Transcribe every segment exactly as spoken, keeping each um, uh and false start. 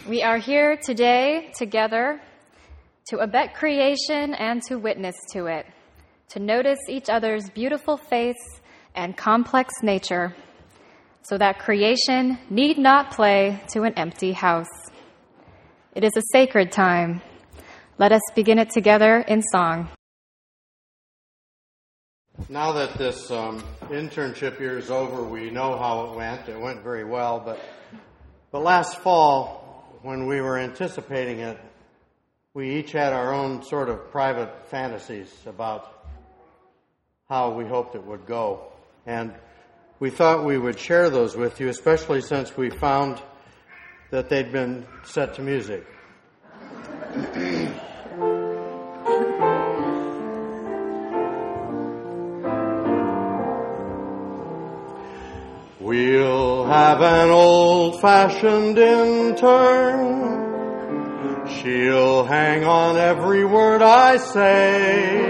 We are here today together to abet creation and to witness to it, to notice each other's beautiful face and complex nature, so that creation need not play to an empty house. It is a sacred time. Let us begin it together in song. Now that this um, internship year is over, we know how it went. It went very well, but, but last fall, when we were anticipating it, we each had our own sort of private fantasies about how we hoped it would go. And we thought we would share those with you, especially since we found that they'd been set to music. We'll have an old-fashioned intern. She'll hang on every word I say.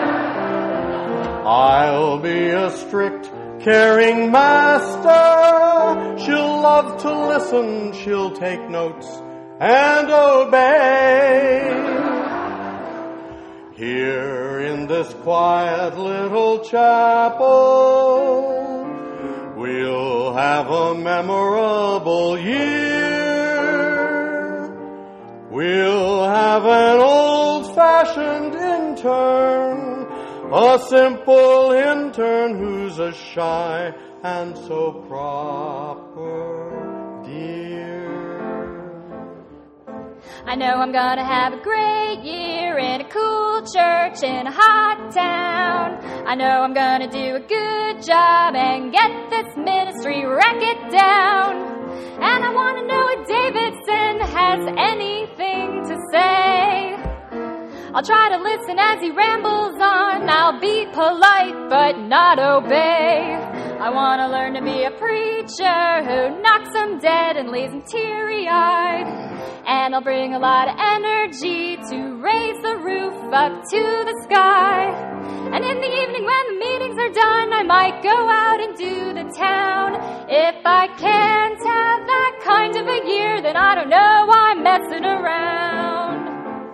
I'll be a strict, caring master. She'll love to listen. She'll take notes and obey. Here in this quiet little chapel, we'll have a memorable year. We'll have an old-fashioned intern, a simple intern who's a shy and so proper, dear. I know I'm gonna have a great year in a cool church in a hot town. I know I'm gonna do a good job and get this ministry, wreck it down. And I wanna know if Davidson has anything to say. I'll try to listen as he rambles on. I'll be polite but not obey. I wanna learn to be a preacher who knocks them dead and leaves them teary-eyed. And I'll bring a lot of energy to raise the roof up to the sky. And in the evening when the meetings are done, I might go out and do the town. If I can't have that kind of a year, then I don't know why I'm messing around.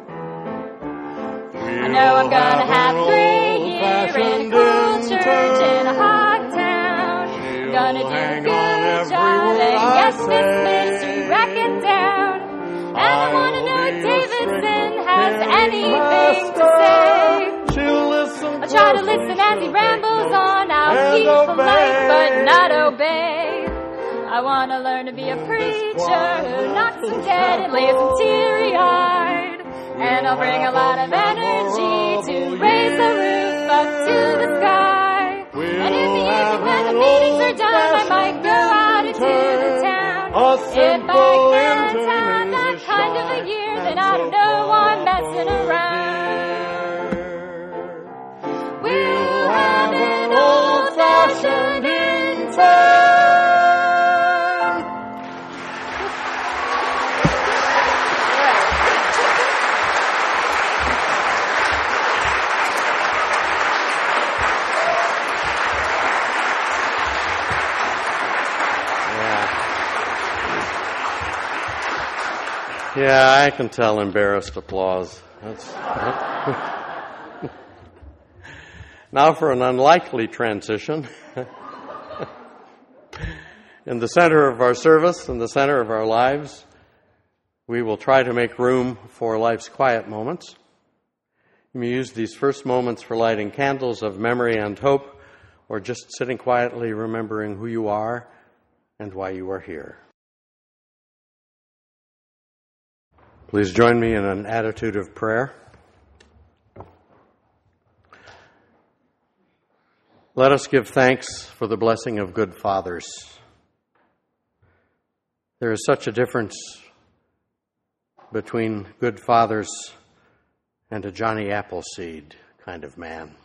I know I'm gonna have a great year in a cool church in a hot town. I'm gonna do a good job and get this ministry, wreck it down. And I want to know if Davidson has anything to say. I'll try to listen as he rambles on. I'll be polite but not obey. I want to learn to be a preacher who knocks them dead and leaves them teary-eyed. And I'll bring a lot of energy to raise the roof up to the sky. And in the evening when the meetings are done, I might go out and do the town. If I can't have that kind of a year, then I don't know why I'm messing around. We'll have an old-fashioned intern. Yeah, I can tell embarrassed applause. That's now for an unlikely transition. In the center of our service, in the center of our lives, we will try to make room for life's quiet moments. You may use these first moments for lighting candles of memory and hope, or just sitting quietly remembering who you are and why you are here. Please join me in an attitude of prayer. Let us give thanks for the blessing of good fathers. There is such a difference between good fathers and a Johnny Appleseed kind of man.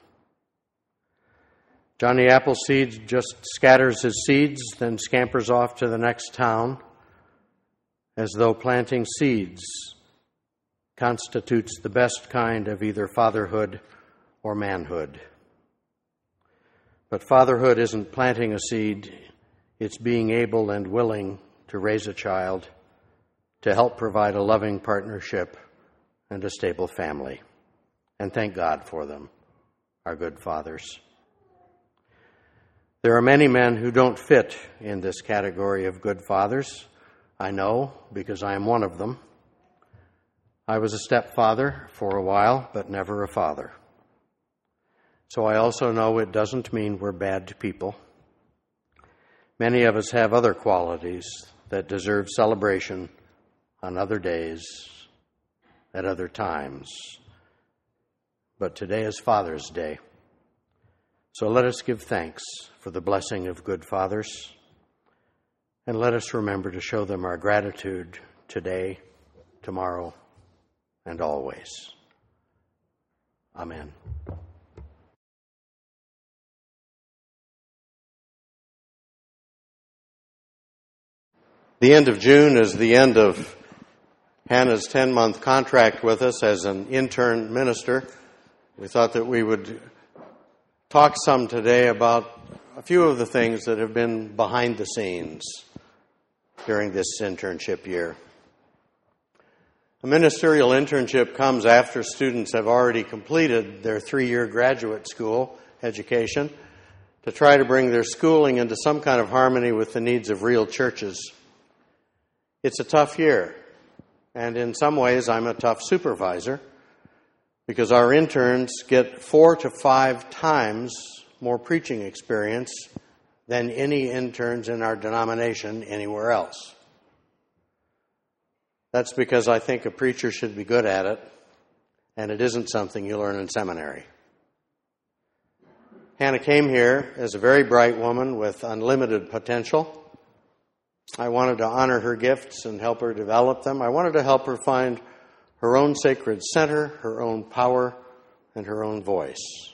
Johnny Appleseed just scatters his seeds, then scampers off to the next town, as though planting seeds constitutes the best kind of either fatherhood or manhood. But fatherhood isn't planting a seed, it's being able and willing to raise a child, to help provide a loving partnership and a stable family. And thank God for them, our good fathers. There are many men who don't fit in this category of good fathers. I know, because I am one of them. I was a stepfather for a while, but never a father. So I also know it doesn't mean we're bad people. Many of us have other qualities that deserve celebration on other days, at other times. But today is Father's Day. So let us give thanks for the blessing of good fathers, and let us remember to show them our gratitude today, tomorrow, and always. Amen. The end of June is the end of Hannah's ten-month contract with us as an intern minister. We thought that we would talk some today about a few of the things that have been behind the scenes during this internship year. A ministerial internship comes after students have already completed their three-year graduate school education to try to bring their schooling into some kind of harmony with the needs of real churches. It's a tough year, and in some ways I'm a tough supervisor because our interns get four to five times more preaching experience than any interns in our denomination anywhere else. That's because I think a preacher should be good at it, and it isn't something you learn in seminary. Hannah came here as a very bright woman with unlimited potential. I wanted to honor her gifts and help her develop them. I wanted to help her find her own sacred center, her own power, and her own voice.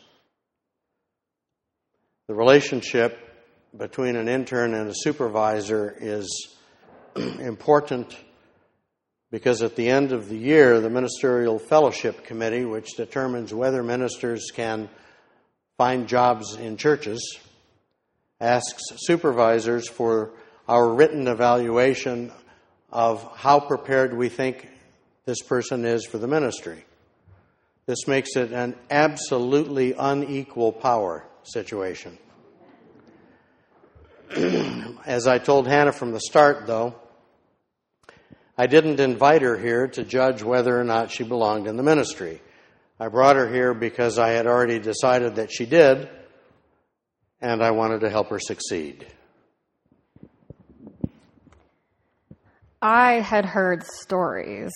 The relationship between an intern and a supervisor is important because at the end of the year, the Ministerial Fellowship Committee, which determines whether ministers can find jobs in churches, asks supervisors for our written evaluation of how prepared we think this person is for the ministry. This makes it an absolutely unequal power situation. As I told Hannah from the start, though, I didn't invite her here to judge whether or not she belonged in the ministry. I brought her here because I had already decided that she did, and I wanted to help her succeed. I had heard stories.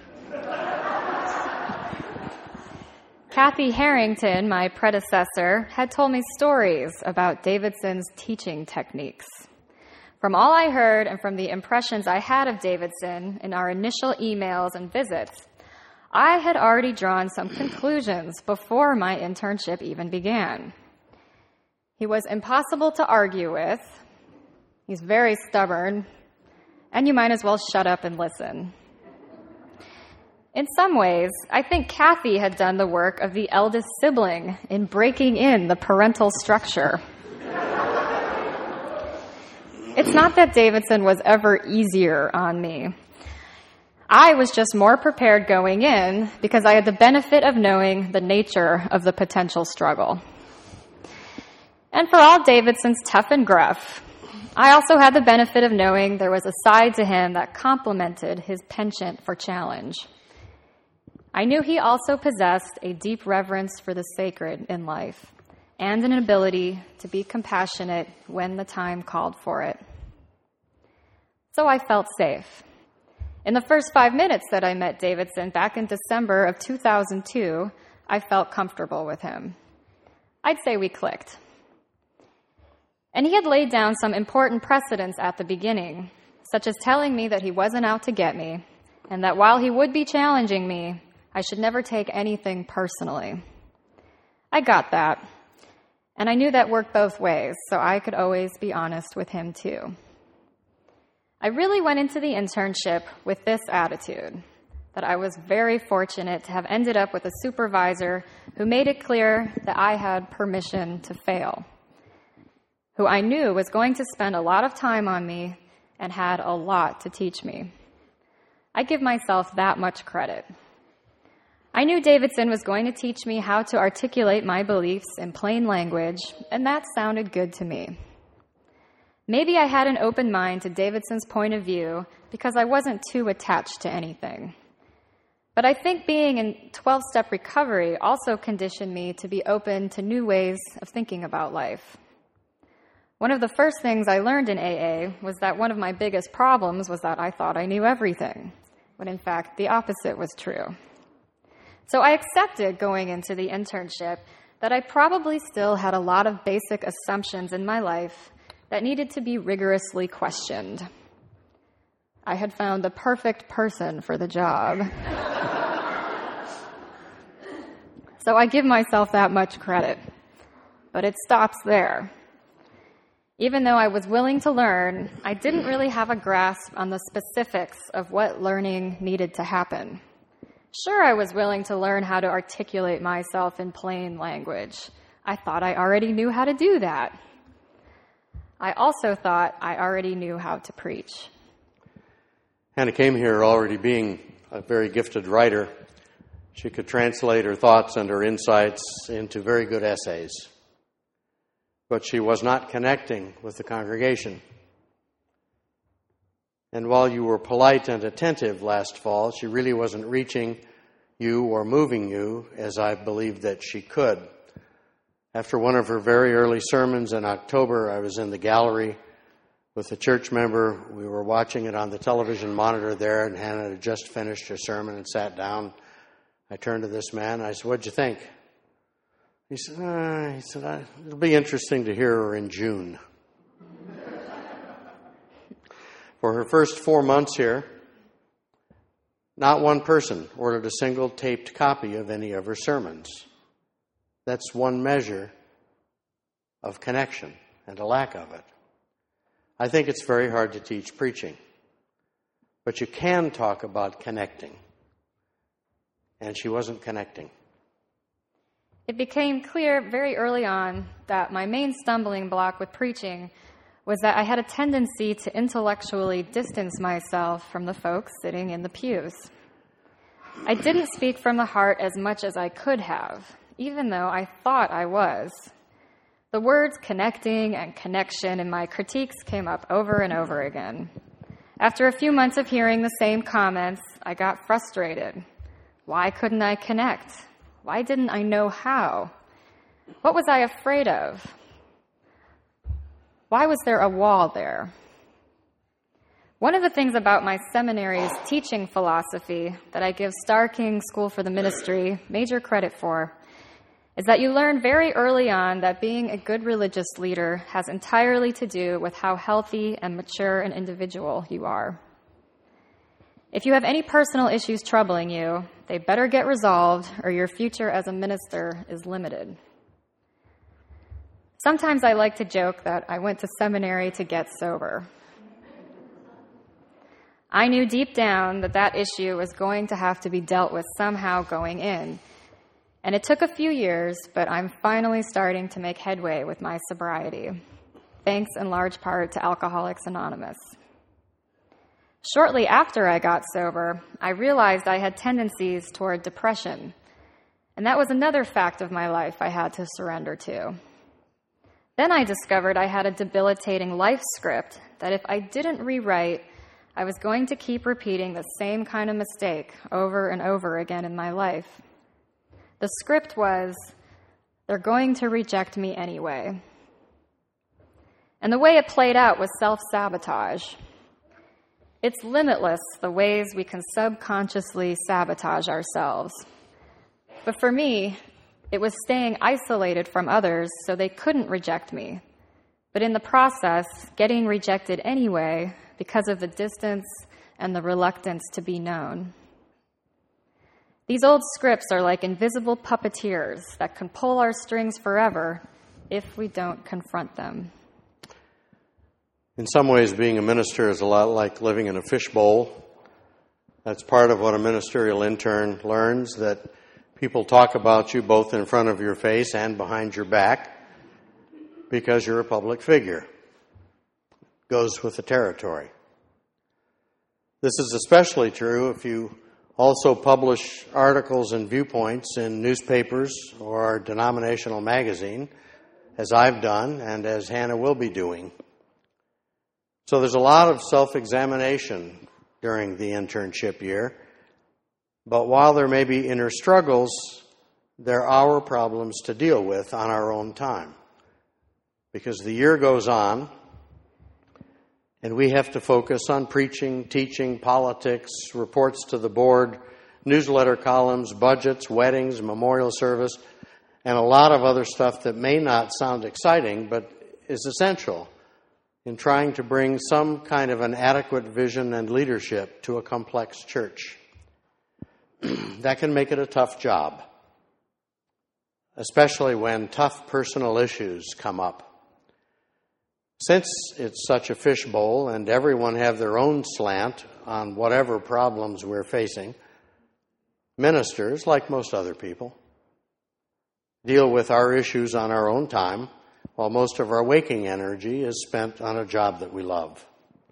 Kathy Harrington, my predecessor, had told me stories about Davidson's teaching techniques. From all I heard and from the impressions I had of Davidson in our initial emails and visits, I had already drawn some conclusions before my internship even began. He was impossible to argue with. He's very stubborn. And you might as well shut up and listen. In some ways, I think Kathy had done the work of the eldest sibling in breaking in the parental structure. It's not that Davidson was ever easier on me. I was just more prepared going in because I had the benefit of knowing the nature of the potential struggle. And for all Davidson's tough and gruff, I also had the benefit of knowing there was a side to him that complemented his penchant for challenge. I knew he also possessed a deep reverence for the sacred in life and an ability to be compassionate when the time called for it. So I felt safe. In the first five minutes that I met Davidson back in December of two thousand two, I felt comfortable with him. I'd say we clicked. And he had laid down some important precedents at the beginning, such as telling me that he wasn't out to get me, and that while he would be challenging me, I should never take anything personally. I got that, and I knew that worked both ways, so I could always be honest with him too. I really went into the internship with this attitude, that I was very fortunate to have ended up with a supervisor who made it clear that I had permission to fail, who I knew was going to spend a lot of time on me and had a lot to teach me. I give myself that much credit. I knew Davidson was going to teach me how to articulate my beliefs in plain language, and that sounded good to me. Maybe I had an open mind to Davidson's point of view because I wasn't too attached to anything. But I think being in twelve-step recovery also conditioned me to be open to new ways of thinking about life. One of the first things I learned in A A was that one of my biggest problems was that I thought I knew everything, when in fact the opposite was true. So I accepted going into the internship that I probably still had a lot of basic assumptions in my life that needed to be rigorously questioned. I had found the perfect person for the job. So I give myself that much credit. But it stops there. Even though I was willing to learn, I didn't really have a grasp on the specifics of what learning needed to happen. Sure, I was willing to learn how to articulate myself in plain language. I thought I already knew how to do that. I also thought I already knew how to preach. Hannah came here already being a very gifted writer. She could translate her thoughts and her insights into very good essays. But she was not connecting with the congregation. And while you were polite and attentive last fall, she really wasn't reaching you or moving you as I believed that she could. After one of her very early sermons in October, I was in the gallery with a church member. We were watching it on the television monitor there, and Hannah had just finished her sermon and sat down. I turned to this man, and I said, "What'd you think?" He said, uh, he said it'll be interesting to hear her in June. For her first four months here, not one person ordered a single taped copy of any of her sermons. That's one measure of connection and a lack of it. I think it's very hard to teach preaching, but you can talk about connecting. And she wasn't connecting. It became clear very early on that my main stumbling block with preaching was that I had a tendency to intellectually distance myself from the folks sitting in the pews. I didn't speak from the heart as much as I could have, even though I thought I was. The words connecting and connection in my critiques came up over and over again. After a few months of hearing the same comments, I got frustrated. Why couldn't I connect? Why didn't I know how? What was I afraid of? Why was there a wall there? One of the things about my seminary's teaching philosophy that I give Starr King School for the Ministry major credit for is that you learn very early on that being a good religious leader has entirely to do with how healthy and mature an individual you are. If you have any personal issues troubling you, they better get resolved or your future as a minister is limited. Sometimes I like to joke that I went to seminary to get sober. I knew deep down that that issue was going to have to be dealt with somehow going in. And it took a few years, but I'm finally starting to make headway with my sobriety, thanks in large part to Alcoholics Anonymous. Shortly after I got sober, I realized I had tendencies toward depression, and that was another fact of my life I had to surrender to. Then I discovered I had a debilitating life script that if I didn't rewrite, I was going to keep repeating the same kind of mistake over and over again in my life. The script was, they're going to reject me anyway. And the way it played out was self-sabotage. It's limitless, the ways we can subconsciously sabotage ourselves. But for me, it was staying isolated from others so they couldn't reject me. But in the process, getting rejected anyway because of the distance and the reluctance to be known. These old scripts are like invisible puppeteers that can pull our strings forever if we don't confront them. In some ways, being a minister is a lot like living in a fishbowl. That's part of what a ministerial intern learns, that people talk about you both in front of your face and behind your back because you're a public figure. Goes with the territory. This is especially true if you also publish articles and viewpoints in newspapers or our denominational magazine, as I've done and as Hannah will be doing. So there's a lot of self-examination during the internship year. But while there may be inner struggles, there are our problems to deal with on our own time. Because the year goes on, and we have to focus on preaching, teaching, politics, reports to the board, newsletter columns, budgets, weddings, memorial service, and a lot of other stuff that may not sound exciting, but is essential in trying to bring some kind of an adequate vision and leadership to a complex church. That can make it a tough job, especially when tough personal issues come up. Since it's such a fishbowl and everyone have their own slant on whatever problems we're facing, ministers, like most other people, deal with our issues on our own time, while most of our waking energy is spent on a job that we love.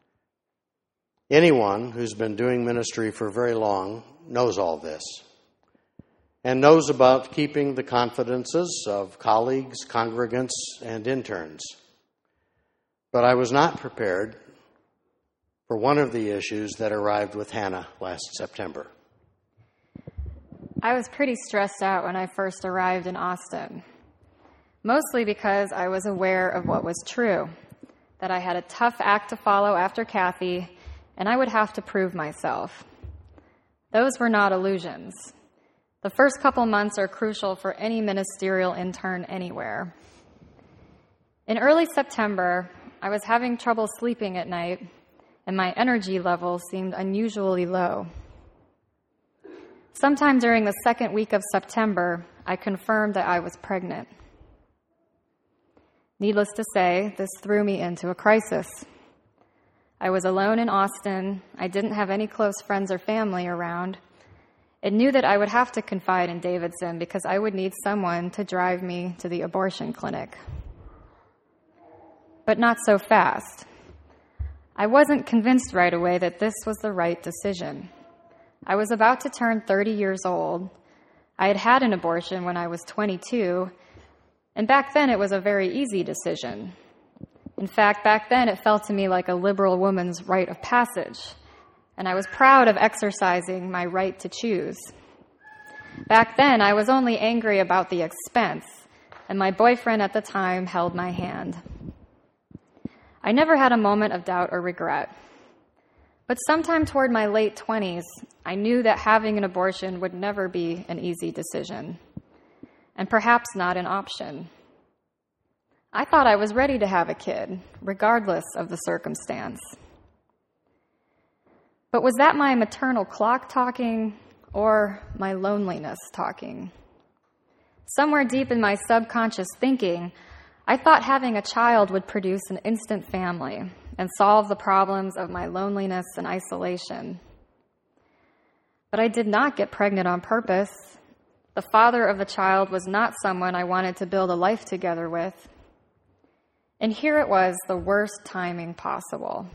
Anyone who's been doing ministry for very long knows all this, and knows about keeping the confidences of colleagues, congregants, and interns. But I was not prepared for one of the issues that arrived with Hannah last September. I was pretty stressed out when I first arrived in Austin, mostly because I was aware of what was true, that I had a tough act to follow after Kathy, and I would have to prove myself. Those were not illusions. The first couple months are crucial for any ministerial intern anywhere. In early September, I was having trouble sleeping at night, and my energy levels seemed unusually low. Sometime during the second week of September, I confirmed that I was pregnant. Needless to say, this threw me into a crisis. I was alone in Austin. I didn't have any close friends or family around, and knew that I would have to confide in Davidson because I would need someone to drive me to the abortion clinic. But not so fast. I wasn't convinced right away that this was the right decision. I was about to turn thirty years old. I had had an abortion when I was twenty-two, and back then it was a very easy decision. In fact, back then it felt to me like a liberal woman's rite of passage, and I was proud of exercising my right to choose. Back then, I was only angry about the expense, and my boyfriend at the time held my hand. I never had a moment of doubt or regret. But sometime toward my late twenties, I knew that having an abortion would never be an easy decision, and perhaps not an option. I thought I was ready to have a kid, regardless of the circumstance. But was that my maternal clock talking or my loneliness talking? Somewhere deep in my subconscious thinking, I thought having a child would produce an instant family and solve the problems of my loneliness and isolation. But I did not get pregnant on purpose. The father of the child was not someone I wanted to build a life together with. And here it was, the worst timing possible.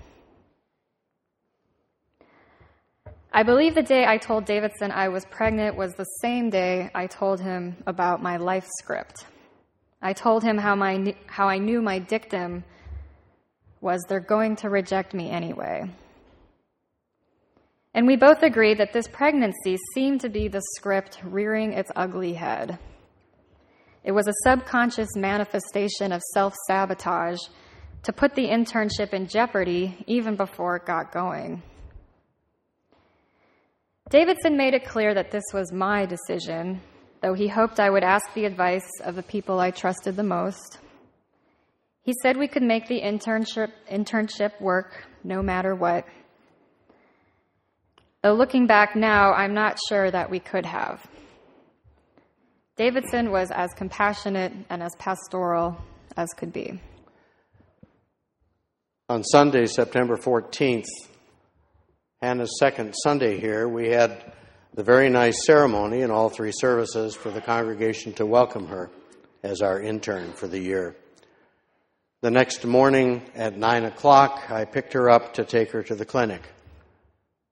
I believe the day I told Davidson I was pregnant was the same day I told him about my life script. I told him how my how I knew my dictum was they're going to reject me anyway. And we both agreed that this pregnancy seemed to be the script rearing its ugly head. It was a subconscious manifestation of self-sabotage to put the internship in jeopardy even before it got going. Davidson made it clear that this was my decision, though he hoped I would ask the advice of the people I trusted the most. He said we could make the internship internship work no matter what. Though looking back now, I'm not sure that we could have. Davidson was as compassionate and as pastoral as could be. On Sunday, September fourteenth, Hannah's second Sunday here, we had the very nice ceremony in all three services for the congregation to welcome her as our intern for the year. The next morning at nine o'clock, I picked her up to take her to the clinic.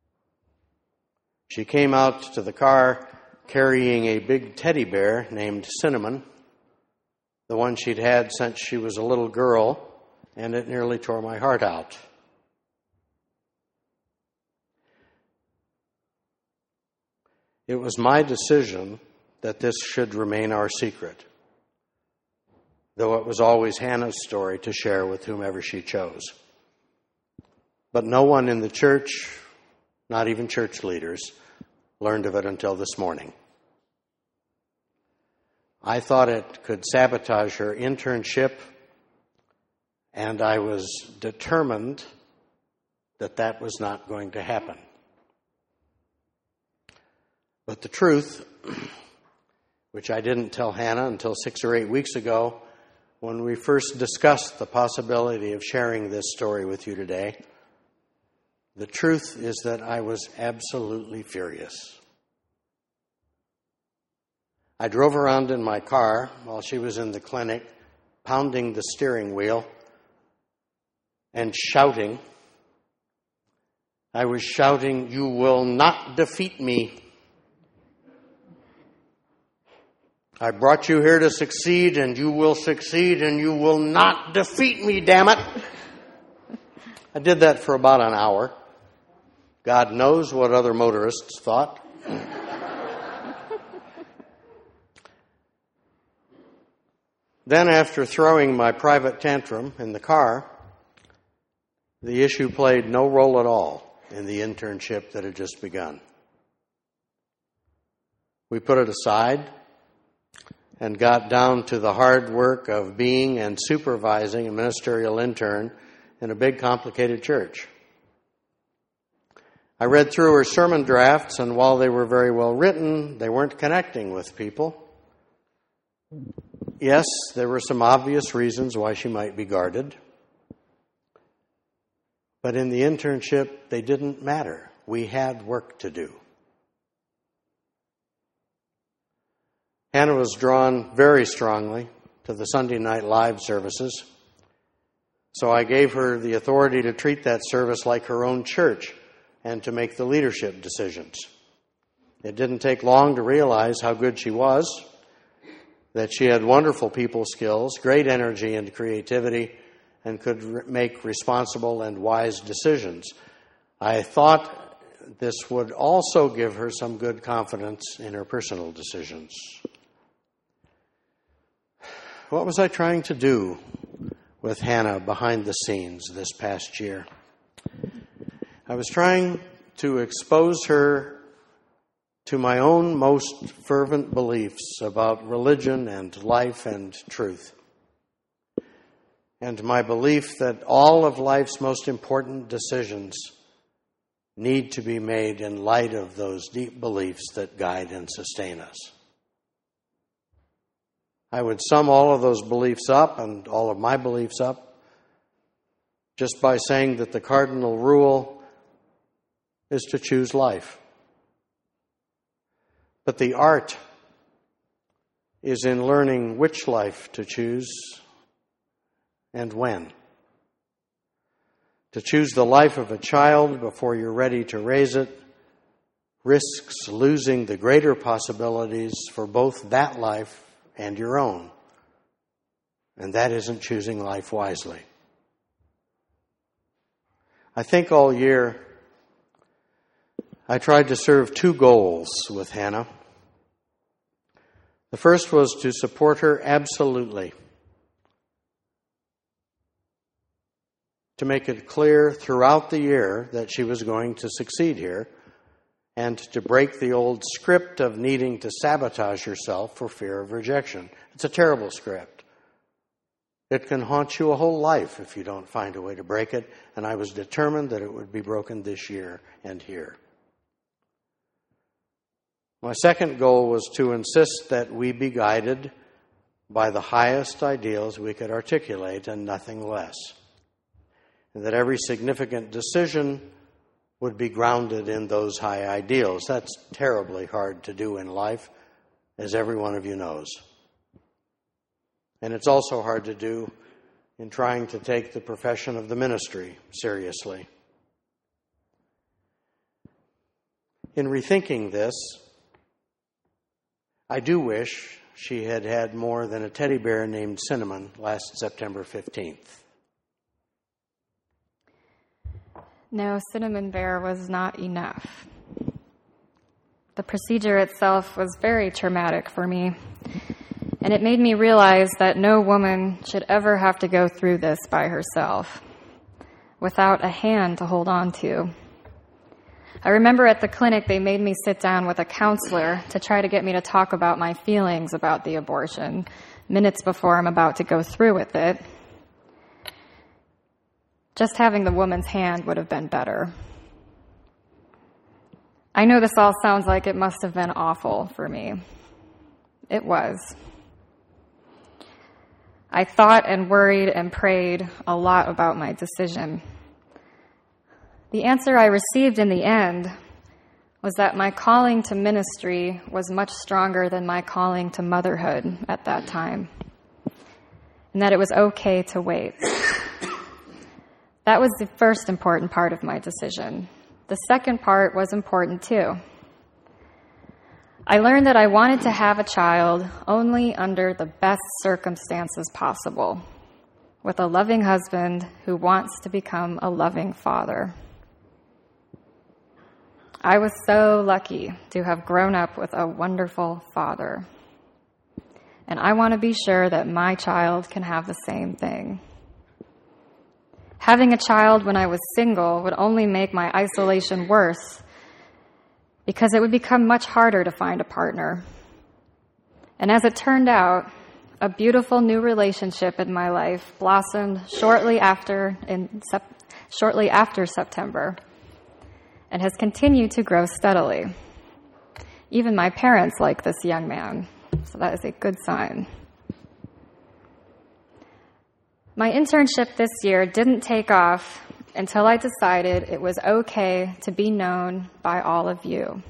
She came out to the car carrying a big teddy bear named Cinnamon, the one she'd had since she was a little girl, and it nearly tore my heart out. It was my decision that this should remain our secret, though it was always Hannah's story to share with whomever she chose. But no one in the church, not even church leaders, learned of it until this morning. I thought it could sabotage her internship, and I was determined that that was not going to happen. But the truth, which I didn't tell Hannah until six or eight weeks ago, when we first discussed the possibility of sharing this story with you today, the truth is that I was absolutely furious. I drove around in my car while she was in the clinic, pounding the steering wheel and shouting. I was shouting, "You will not defeat me. I brought you here to succeed, and you will succeed, and you will not defeat me, damn it." I did that for about an hour. God knows what other motorists thought. Then, after throwing my private tantrum in the car, the issue played no role at all in the internship that had just begun. We put it aside and got down to the hard work of being and supervising a ministerial intern in a big, complicated church. I read through her sermon drafts, and while they were very well written, they weren't connecting with people. Yes, there were some obvious reasons why she might be guarded. But in the internship, they didn't matter. We had work to do. Hannah was drawn very strongly to the Sunday night live services, so I gave her the authority to treat that service like her own church and to make the leadership decisions. It didn't take long to realize how good she was, that she had wonderful people skills, great energy and creativity, and could re- make responsible and wise decisions. I thought this would also give her some good confidence in her personal decisions. What was I trying to do with Hannah behind the scenes this past year? I was trying to expose her to my own most fervent beliefs about religion and life and truth, and my belief that all of life's most important decisions need to be made in light of those deep beliefs that guide and sustain us. I would sum all of those beliefs up and all of my beliefs up just by saying that the cardinal rule is to choose life. But the art is in learning which life to choose and when. To choose the life of a child before you're ready to raise it risks losing the greater possibilities for both that life and your own. And that isn't choosing life wisely. I think all year I tried to serve two goals with Hannah. The first was to support her absolutely, to make it clear throughout the year that she was going to succeed here, and to break the old script of needing to sabotage herself for fear of rejection. It's a terrible script. It can haunt you a whole life if you don't find a way to break it, and I was determined that it would be broken this year and here. My second goal was to insist that we be guided by the highest ideals we could articulate and nothing less, and that every significant decision would be grounded in those high ideals. That's terribly hard to do in life, as every one of you knows. And it's also hard to do in trying to take the profession of the ministry seriously. In rethinking this, I do wish she had had more than a teddy bear named Cinnamon last September fifteenth. No, Cinnamon Bear was not enough. The procedure itself was very traumatic for me, and it made me realize that no woman should ever have to go through this by herself, without a hand to hold on to. I remember at the clinic they made me sit down with a counselor to try to get me to talk about my feelings about the abortion minutes before I'm about to go through with it. Just having the woman's hand would have been better. I know this all sounds like it must have been awful for me. It was. I thought and worried and prayed a lot about my decision. The answer I received in the end was that my calling to ministry was much stronger than my calling to motherhood at that time, and that it was okay to wait. That was the first important part of my decision. The second part was important too. I learned that I wanted to have a child only under the best circumstances possible, with a loving husband who wants to become a loving father. I was so lucky to have grown up with a wonderful father, and I want to be sure that my child can have the same thing. Having a child when I was single would only make my isolation worse, because it would become much harder to find a partner. And as it turned out, a beautiful new relationship in my life blossomed shortly after in sep- shortly after September, and has continued to grow steadily. Even my parents like this young man, so that is a good sign. My internship this year didn't take off until I decided it was okay to be known by all of you.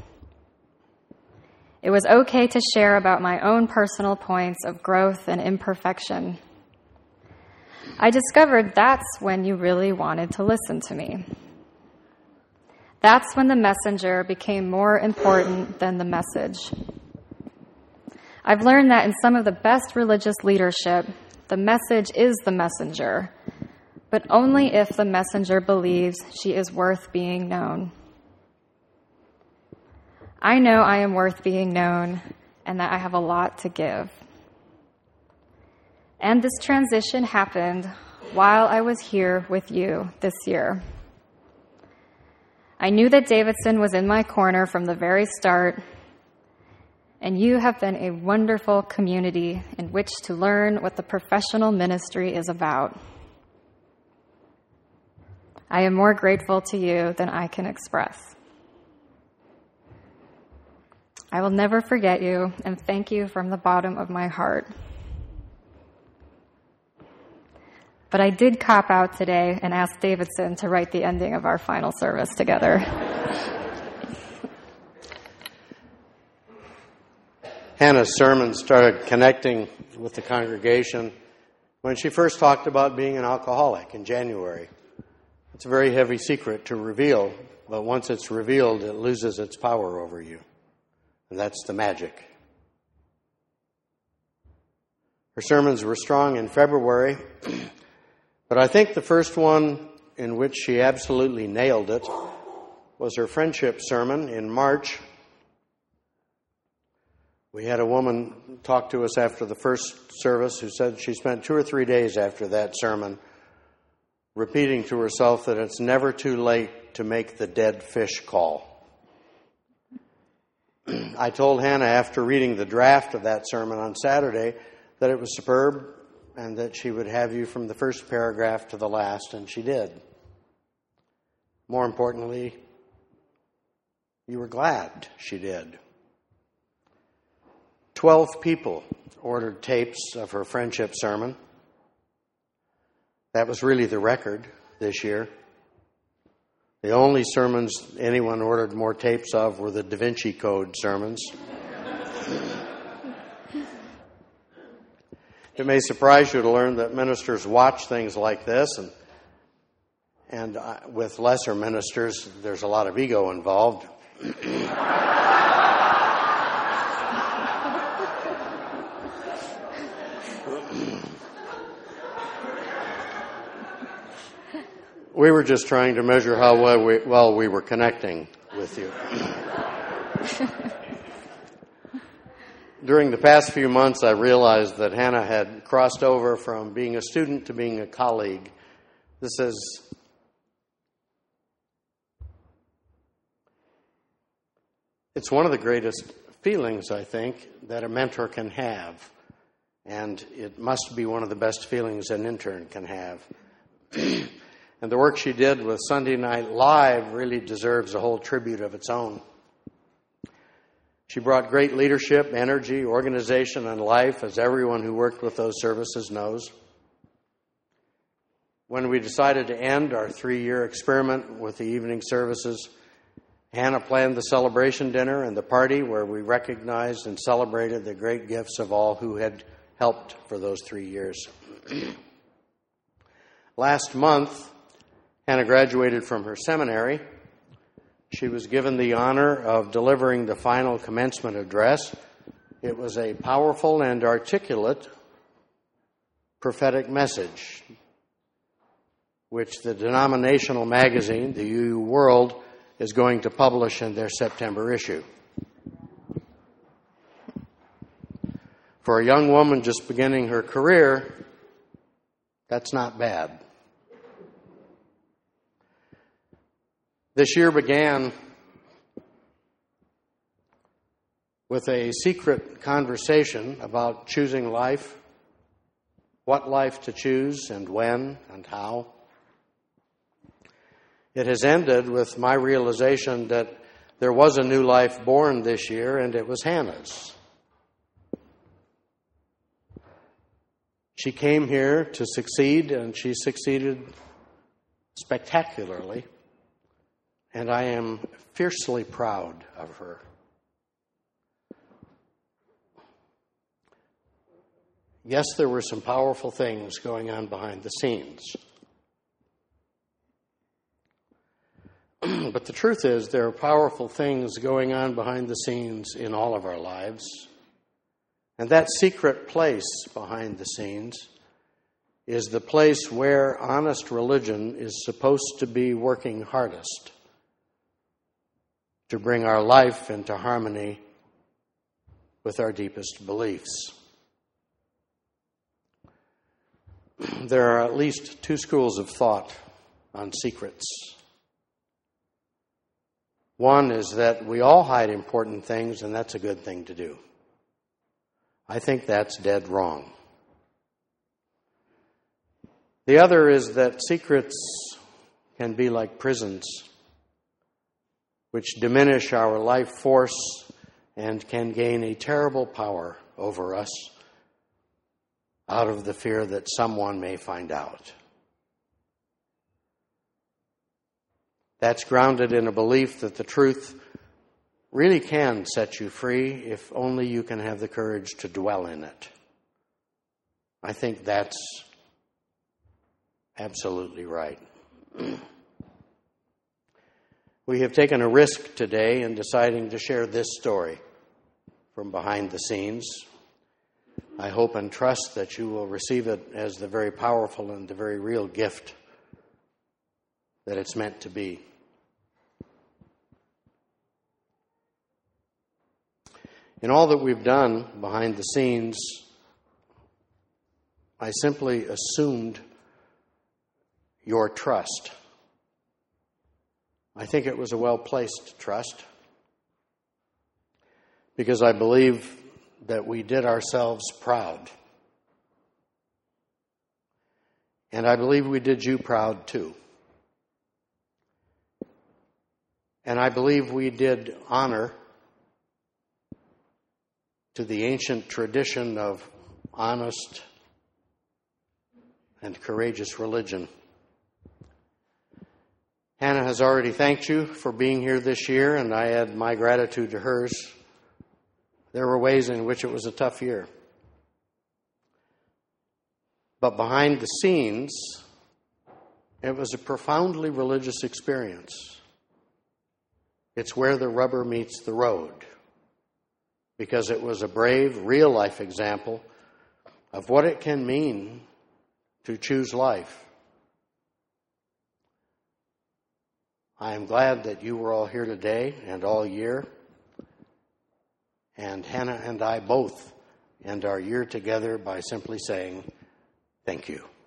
It was okay to share about my own personal points of growth and imperfection. I discovered that's when you really wanted to listen to me. That's when the messenger became more important than the message. I've learned that in some of the best religious leadership, the message is the messenger, but only if the messenger believes she is worth being known. I know I am worth being known and that I have a lot to give. And this transition happened while I was here with you this year. I knew that Davidson was in my corner from the very start, and you have been a wonderful community in which to learn what the professional ministry is about. I am more grateful to you than I can express. I will never forget you, and thank you from the bottom of my heart. But I did cop out today and ask Davidson to write the ending of our final service together. Hannah's sermon started connecting with the congregation when she first talked about being an alcoholic in January. It's a very heavy secret to reveal, but once it's revealed, it loses its power over you. And that's the magic. Her sermons were strong in February, but I think the first one in which she absolutely nailed it was her friendship sermon in March. We had a woman talk to us after the first service who said she spent two or three days after that sermon repeating to herself that it's never too late to make the dead fish call. I told Hannah after reading the draft of that sermon on Saturday that it was superb and that she would have you from the first paragraph to the last, and she did. More importantly, you were glad she did. Twelve people ordered tapes of her friendship sermon. That was really the record this year. The only sermons anyone ordered more tapes of were the Da Vinci Code sermons. It may surprise you to learn that ministers watch things like this, and and uh, with lesser ministers, there's a lot of ego involved. We were just trying to measure how well we, well we were connecting with you. During the past few months, I realized that Hannah had crossed over from being a student to being a colleague. This is it's one of the greatest feelings, I think, that a mentor can have. And it must be one of the best feelings an intern can have. And the work she did with Sunday Night Live really deserves a whole tribute of its own. She brought great leadership, energy, organization, and life, as everyone who worked with those services knows. When we decided to end our three-year experiment with the evening services, Hannah planned the celebration dinner and the party where we recognized and celebrated the great gifts of all who had helped for those three years. Last month, Hannah graduated from her seminary. She was given the honor of delivering the final commencement address. It was a powerful and articulate prophetic message, which the denominational magazine, the U U World, is going to publish in their September issue. For a young woman just beginning her career, that's not bad. This year began with a secret conversation about choosing life, what life to choose, and when and how. It has ended with my realization that there was a new life born this year, and it was Hannah's. She came here to succeed, and she succeeded spectacularly. And I am fiercely proud of her. Yes, there were some powerful things going on behind the scenes. But the truth is, there are powerful things going on behind the scenes in all of our lives. And that secret place behind the scenes is the place where honest religion is supposed to be working hardest to bring our life into harmony with our deepest beliefs. There are at least two schools of thought on secrets. One is that we all hide important things, and that's a good thing to do. I think that's dead wrong. The other is that secrets can be like prisons, which diminish our life force and can gain a terrible power over us out of the fear that someone may find out. That's grounded in a belief that the truth really can set you free if only you can have the courage to dwell in it. I think that's absolutely right. We have taken a risk today in deciding to share this story from behind the scenes. I hope and trust that you will receive it as the very powerful and the very real gift that it's meant to be. In all that we've done behind the scenes, I simply assumed your trust. I think it was a well-placed trust because I believe that we did ourselves proud. And I believe we did you proud too. And I believe we did honor to the ancient tradition of honest and courageous religion. Hannah has already thanked you for being here this year, and I add my gratitude to hers. There were ways in which it was a tough year. But behind the scenes, it was a profoundly religious experience. It's where the rubber meets the road, because it was a brave, real-life example of what it can mean to choose life. I am glad that you were all here today and all year. And Hannah and I both end our year together by simply saying, thank you.